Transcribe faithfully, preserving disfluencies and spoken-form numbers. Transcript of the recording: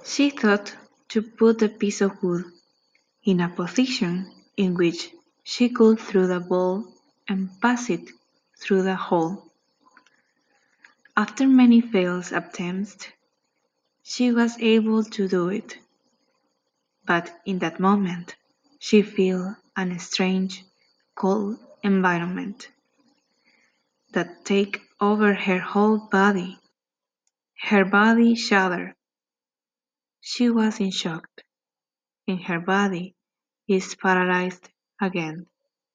She thought to put the piece of wood in a position in which she could throw the ball and pass it through the hole. After many failed attempts, she was able to do it, but in that moment she felt a strange, cold environment that took over her whole body. Her body shuddered. She was in shock, and her body is paralyzed again.